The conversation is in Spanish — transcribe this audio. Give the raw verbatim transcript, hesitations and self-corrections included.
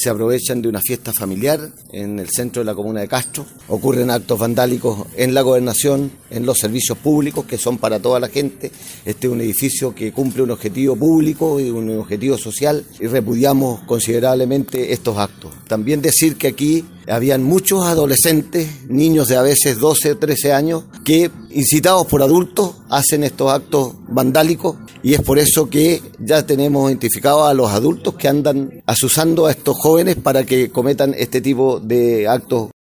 se aprovechan de una fiesta familiar en el centro de la comuna de Castro. Ocurren actos vandálicos en la gobernación, en los servicios públicos que son para toda la gente. Este es un edificio que cumple un objetivo público y un objetivo social y repudiamos considerablemente estos actos. También decir que aquí habían muchos adolescentes, niños de a veces doce o trece años, que incitados por adultos hacen estos actos vandálicos y es por eso que ya tenemos identificados a los adultos que andan asusando a estos jóvenes para que cometan este tipo de actos.